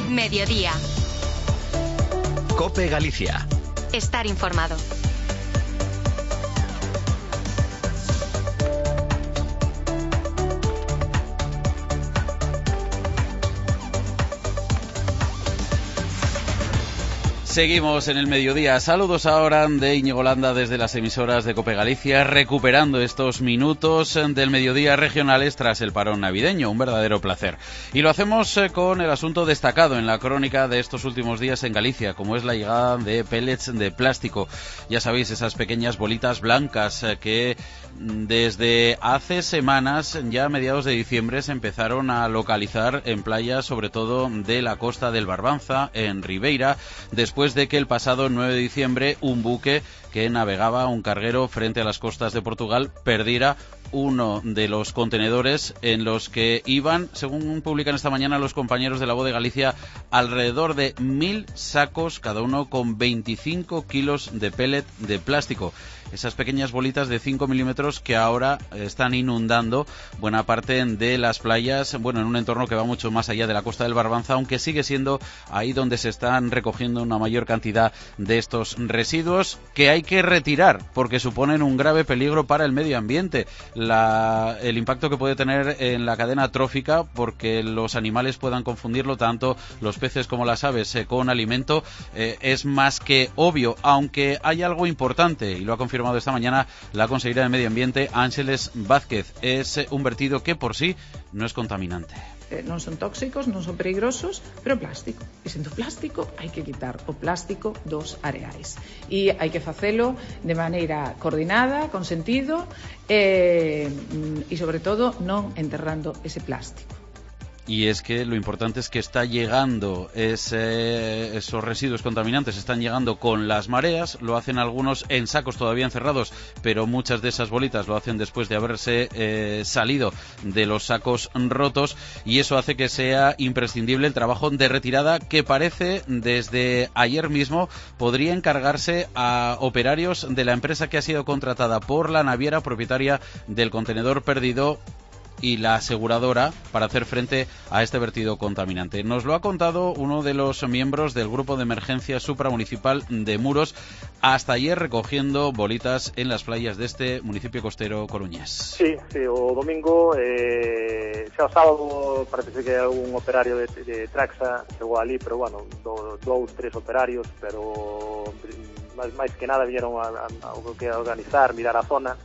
Mediodía. COPE Galicia. Estar informado. Seguimos en el mediodía. Saludos ahora de Íñigo Landa desde las emisoras de COPE Galicia, recuperando estos minutos del mediodía regionales tras el parón navideño. Un verdadero placer. Y lo hacemos con el asunto destacado en la crónica de estos últimos días en Galicia, como es la llegada de pellets de plástico. Ya sabéis, esas pequeñas bolitas blancas que desde hace semanas, ya a mediados de diciembre, se empezaron a localizar en playas, sobre todo de la costa del Barbanza, en Ribeira, después de que el pasado 9 de diciembre un buque que navegaba un carguero frente a las costas de Portugal perdiera uno de los contenedores en los que iban, según publican esta mañana los compañeros de La Voz de Galicia, alrededor de 1000 sacos, cada uno con 25 kilos de pellet de plástico. Esas pequeñas bolitas de 5 milímetros que ahora están inundando buena parte de las playas, bueno, en un entorno que va mucho más allá de la costa del Barbanza, aunque sigue siendo ahí donde se están recogiendo una mayor cantidad de estos residuos que hay que retirar porque suponen un grave peligro para el medio ambiente. El impacto que puede tener en la cadena trófica, porque los animales puedan confundirlo, tanto los peces como las aves, con alimento, es más que obvio, aunque hay algo importante, y lo ha confirmado esta mañana la consejera de Medio Ambiente, Ángeles Vázquez. Es un vertido que por sí no es contaminante. Non son tóxicos, non son peligrosos, pero plástico. E sendo plástico, hai que quitar o plástico dos areais. E hai que facelo de maneira coordinada, con sentido, e sobre todo non enterrando ese plástico. Y es que lo importante es que está llegando esos residuos contaminantes, están llegando con las mareas, lo hacen algunos en sacos todavía encerrados, pero muchas de esas bolitas lo hacen después de haberse salido de los sacos rotos, y eso hace que sea imprescindible el trabajo de retirada que parece desde ayer mismo podría encargarse a operarios de la empresa que ha sido contratada por la naviera propietaria del contenedor perdido y la aseguradora para hacer frente a este vertido contaminante. Nos lo ha contado uno de los miembros del grupo de emergencia supramunicipal de Muros, hasta ayer recogiendo bolitas en las playas de este municipio costero coruñés. Sí, o domingo, xa o sábado parece que un operario de Traxa chegou ali, pero bueno, tres operarios, pero máis que nada vieron a organizar, mirar a zona.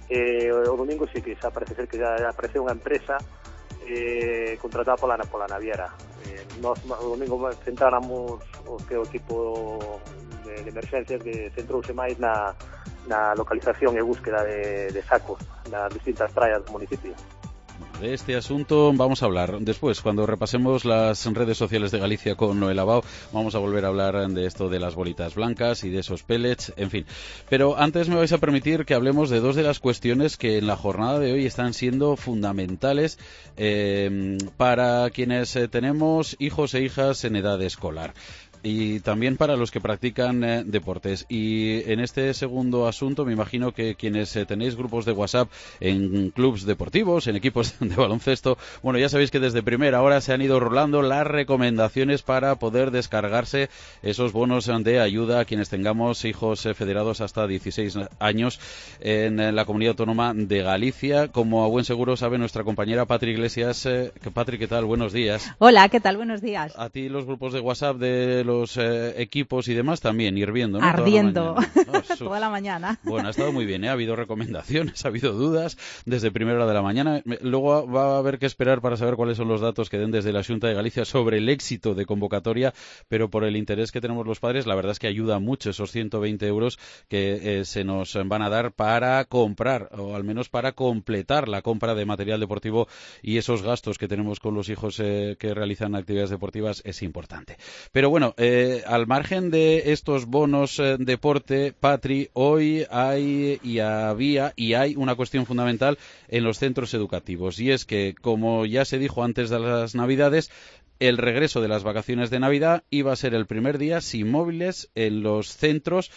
O domingo sí que xa parece ser que já apareceu unha empresa contratada pola naviera. Nós o domingo centráramos o equipo de emergencias que centrouse máis na localización e búsqueda de sacos nas distintas praias do municipio. De este asunto vamos a hablar después, cuando repasemos las redes sociales de Galicia con Noel Abao. Vamos a volver a hablar de esto de las bolitas blancas y de esos pellets, en fin. Pero antes me vais a permitir que hablemos de dos de las cuestiones que en la jornada de hoy están siendo fundamentales para quienes tenemos hijos e hijas en edad escolar, y también para los que practican deportes. Y en este segundo asunto me imagino que quienes tenéis grupos de WhatsApp en clubs deportivos, en equipos de baloncesto, bueno, ya sabéis que desde primera hora se han ido rolando las recomendaciones para poder descargarse esos bonos de ayuda a quienes tengamos hijos federados hasta 16 años en la Comunidad Autónoma de Galicia. Como a buen seguro sabe nuestra compañera Patri Iglesias. Patri, ¿qué tal? Buenos días. Hola, ¿qué tal? Buenos días. A ti los grupos de WhatsApp de los equipos y demás también hirviendo, ¿no? Ardiendo toda la mañana. Bueno, ha estado muy bien, ¿eh? Ha habido recomendaciones, ha habido dudas desde primera hora de la mañana. Luego va a haber que esperar para saber cuáles son los datos que den desde la Xunta de Galicia sobre el éxito de convocatoria, pero por el interés que tenemos los padres, la verdad es que ayuda mucho esos 120 euros que se nos van a dar para comprar, o al menos para completar la compra de material deportivo, y esos gastos que tenemos con los hijos que realizan actividades deportivas es importante. Pero bueno, al margen de estos bonos deporte, Patri, hoy hay una cuestión fundamental en los centros educativos, y es que, como ya se dijo antes de las Navidades, el regreso de las vacaciones de Navidad iba a ser el primer día sin móviles en los centros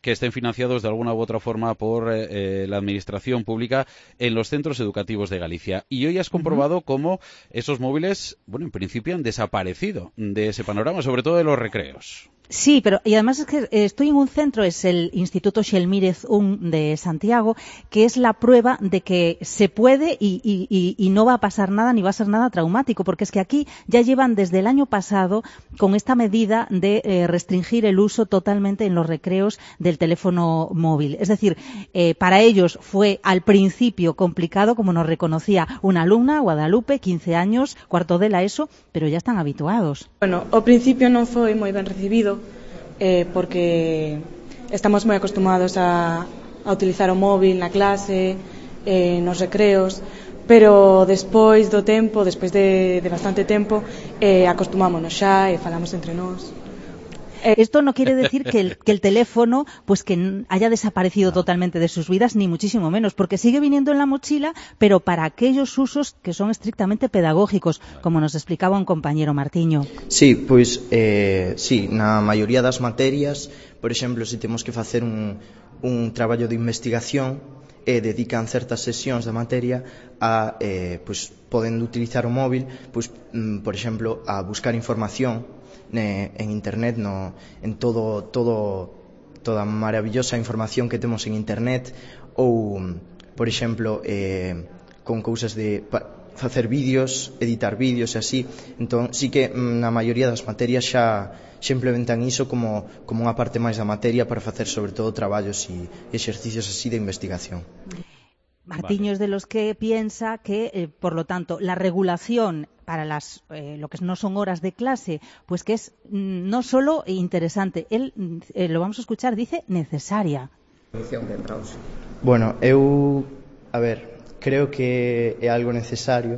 que estén financiados de alguna u otra forma por la administración pública en los centros educativos de Galicia. Y hoy has comprobado cómo esos móviles, bueno, en principio han desaparecido de ese panorama, sobre todo de los recreos. Sí, pero y además es que estoy en un centro, es el Instituto Xelmírez I de Santiago, que es la prueba de que se puede y no va a pasar nada ni va a ser nada traumático, porque es que aquí ya llevan desde el año pasado con esta medida de restringir el uso totalmente en los recreos del teléfono móvil. Es decir, para ellos fue al principio complicado, como nos reconocía una alumna, Guadalupe, 15 años, cuarto de la ESO, pero ya están habituados. Bueno, ao principio non foi moi ben recibido, porque estamos moi acostumados a utilizar o móvil na clase, nos recreos, pero despois do tempo, despois de bastante tempo, acostumámonos xa e falamos entre nós. Esto no quiere decir que el teléfono pues que haya desaparecido totalmente de sus vidas, ni muchísimo menos, porque sigue viniendo en la mochila, pero para aquellos usos que son estrictamente pedagógicos, como nos explicaba un compañero Martiño. Sí, pois, sí, na maioría das materias, por exemplo, se temos que facer un traballo de investigación, dedican certas sesións da materia a, pois, poden utilizar o móvil, pois, por exemplo, a buscar información en internet, en toda a maravillosa información que temos en internet, ou, por exemplo, con cousas de facer vídeos, editar vídeos e así. Entón, sí que na maioría das materias xa implementan iso como unha parte máis da materia para facer sobre todo traballos e exercicios así de investigación. Martiño es de los que piensa que, por lo tanto, la regulación para lo que no son horas de clase, pues que es no solo interesante, él, lo vamos a escuchar, dice necesaria. Bueno, creo que é algo necesario,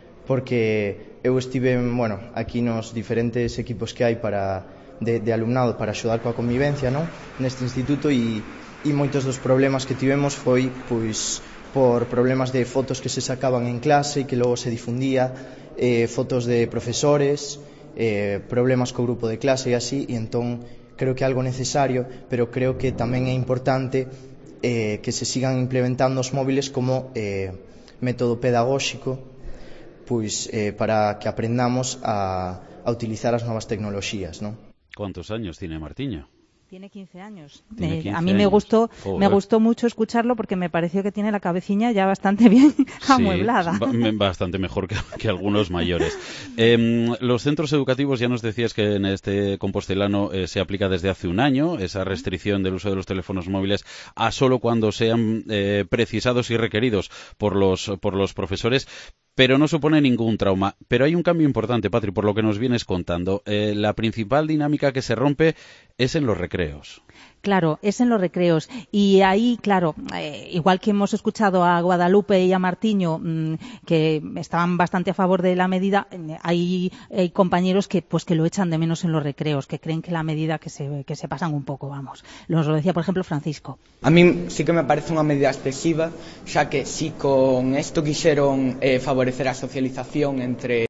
porque eu estive, aquí nos diferentes equipos que hai de alumnado para axudar coa convivencia, non? Neste instituto, e moitos dos problemas que tivemos foi, pois, por problemas de fotos que se sacaban en clase e que logo se difundía, fotos de profesores, problemas co grupo de clase e así, e entón creo que é algo necesario, pero creo que tamén é importante que se sigan implementando os móviles como método pedagóxico, pois para que aprendamos a utilizar as novas tecnoloxías, non? ¿Cuántos años tiene Martiño? Tiene 15 años. Tiene 15 a mí me gustó mucho escucharlo porque me pareció que tiene la cabecilla ya bastante bien amueblada. Bastante mejor que algunos mayores. Los centros educativos, ya nos decías que en este compostelano se aplica desde hace un año esa restricción del uso de los teléfonos móviles a solo cuando sean precisados y requeridos por los profesores. Pero no supone ningún trauma. Pero hay un cambio importante, Patri, por lo que nos vienes contando. La principal dinámica que se rompe es en los recreos. Claro, es en los recreos. Y ahí, claro, igual que hemos escuchado a Guadalupe y a Martiño, que estaban bastante a favor de la medida, hay compañeros que lo echan de menos en los recreos, que creen que la medida que se pasan un poco, vamos. Nos lo decía, por ejemplo, Francisco. A mí sí que me parece unha medida excesiva, xa que si con isto quixeron favorecer a socialización entre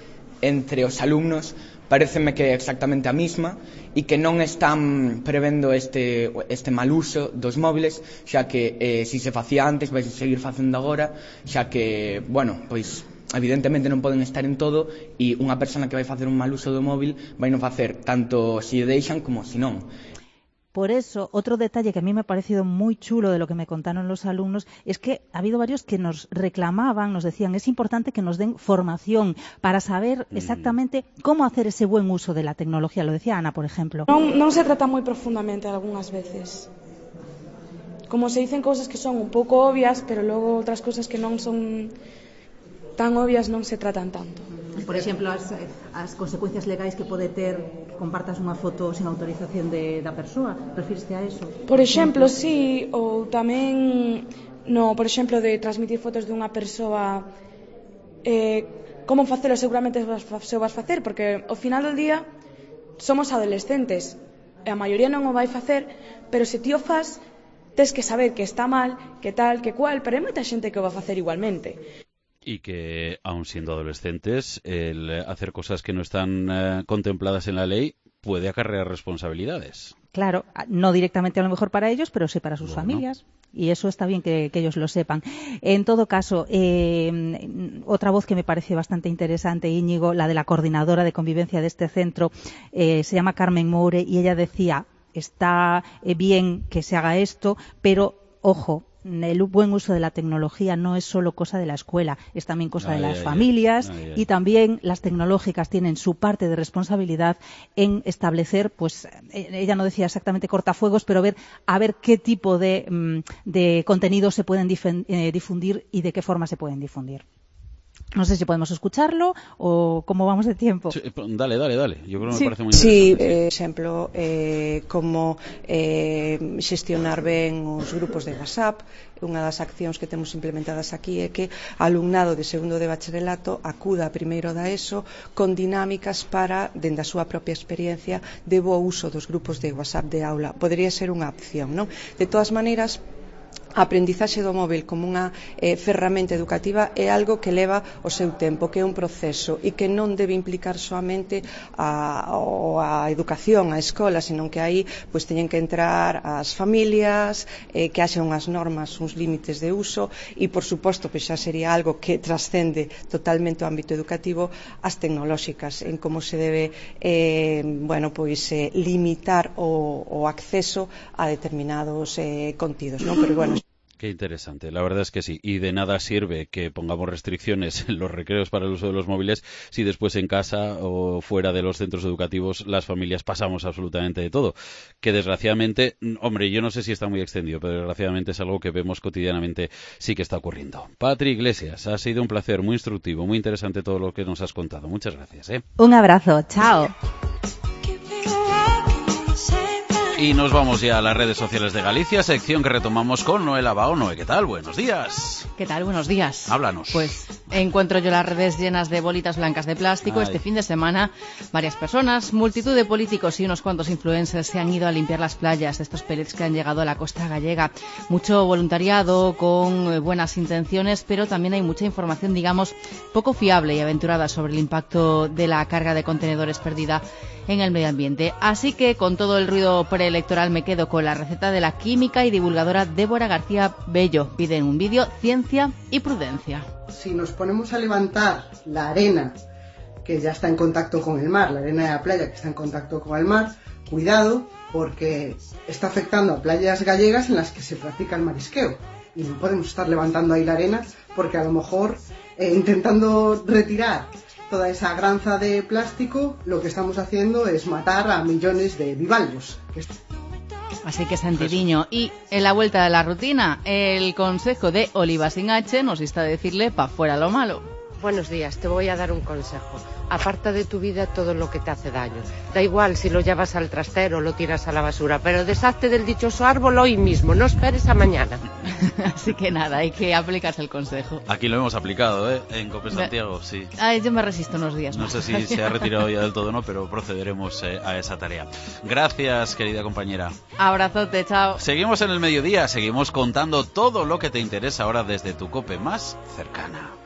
os alumnos, paréceme que é exactamente a mesma e que non están prevendo este mal uso dos móviles, xa que si se facía antes vai seguir facendo agora, xa que, pois evidentemente non poden estar en todo e unha persona que vai facer un mal uso do móvil vai non facer tanto se deixan como se non. Por eso, otro detalle que a mí me ha parecido muy chulo de lo que me contaron los alumnos es que ha habido varios que nos reclamaban, nos decían, es importante que nos den formación para saber exactamente cómo hacer ese buen uso de la tecnología. Lo decía Ana, por ejemplo. Non se trata moi profundamente algunhas veces. Como se dicen cosas que son un pouco obvias, pero logo outras cosas que non son tan obvias non se tratan tanto. Por exemplo, as consecuencias legais que pode ter que compartas unha foto sen autorización da persoa. Refíreste a eso? Por exemplo, sí, ou tamén por exemplo, de transmitir fotos dunha persoa, como facelo seguramente se o vas facer, porque ao final do día somos adolescentes e a maioría non o vai facer, pero se ti o fas tes que saber que está mal, que tal, que cual, pero hai moita xente que o va a facer igualmente. Y que, aun siendo adolescentes, el hacer cosas que no están contempladas en la ley puede acarrear responsabilidades. Claro, no directamente a lo mejor para ellos, pero sí para sus familias. Y eso está bien que ellos lo sepan. En todo caso, otra voz que me parece bastante interesante, Íñigo, la de la coordinadora de convivencia de este centro, se llama Carmen Moure, y ella decía, está bien que se haga esto, pero, ojo, el buen uso de la tecnología no es solo cosa de la escuela, es también cosa de las familias y también las tecnológicas tienen su parte de responsabilidad en establecer, pues ella no decía exactamente cortafuegos, pero a ver qué tipo de contenidos se pueden difundir y de qué forma se pueden difundir. No sé si podemos escucharlo o cómo vamos de tiempo. Sí, dale. Yo creo que me parece muy interesante. Por exemplo, como xestionar ben os grupos de WhatsApp. Unha das accións que temos implementadas aquí é que alumnado de segundo de bacharelato acuda a primeiro da ESO con dinámicas para, dende a súa propia experiencia, de bo uso dos grupos de WhatsApp de aula. Podería ser unha opción, non? De todas maneiras, a aprendizaxe do móvil como unha ferramenta educativa é algo que leva o seu tempo, que é un proceso e que non debe implicar soamente a educación, a escola, senón que aí pois teñen que entrar as familias, que haxa unhas normas, uns límites de uso e, por suposto, pois xa sería algo que trascende totalmente o ámbito educativo, as tecnolóxicas, en como se debe limitar o acceso a determinados contidos, non? Pero bueno, qué interesante, la verdad es que sí. Y de nada sirve que pongamos restricciones en los recreos para el uso de los móviles si después en casa o fuera de los centros educativos las familias pasamos absolutamente de todo. Que desgraciadamente, hombre, yo no sé si está muy extendido, pero desgraciadamente es algo que vemos cotidianamente, sí que está ocurriendo. Patri Iglesias, ha sido un placer, muy instructivo, muy interesante todo lo que nos has contado. Muchas gracias. Un abrazo, chao. Y nos vamos ya a las redes sociales de Galicia, sección que retomamos con Noela Bao. Noé, ¿qué tal? Buenos días. ¿Qué tal? Buenos días. Háblanos. Pues encuentro yo las redes llenas de bolitas blancas de plástico. Este fin de semana, varias personas, multitud de políticos y unos cuantos influencers se han ido a limpiar las playas de estos pellets que han llegado a la costa gallega. Mucho voluntariado, con buenas intenciones, pero también hay mucha información, digamos, poco fiable y aventurada sobre el impacto de la carga de contenedores perdida en el medio ambiente. Así que con todo el ruido preelectoral me quedo con la receta de la química y divulgadora Débora García Bello. Piden un vídeo, ciencia y prudencia. Si nos ponemos a levantar la arena que ya está en contacto con el mar, la arena de la playa que está en contacto con el mar, cuidado porque está afectando a playas gallegas en las que se practica el marisqueo y no podemos estar levantando ahí la arena porque a lo mejor intentando retirar toda esa granza de plástico, lo que estamos haciendo es matar a millones de bivalvos. Así que sentidiño. Y en la vuelta de la rutina, el consejo de Oliva Sin H nos está a decirle pa' fuera lo malo. Buenos días, te voy a dar un consejo. Aparta de tu vida todo lo que te hace daño. Da igual si lo llevas al trastero o lo tiras a la basura, pero deshazte del dichoso árbol hoy mismo, no esperes a mañana. Así que nada, hay que aplicarse el consejo. Aquí lo hemos aplicado, en Cope Santiago, sí. Yo me resisto unos días más. No sé si se ha retirado ya del todo o no, pero procederemos a esa tarea. Gracias, querida compañera. Abrazote, chao. Seguimos en el mediodía, seguimos contando todo lo que te interesa ahora desde tu Cope más cercana.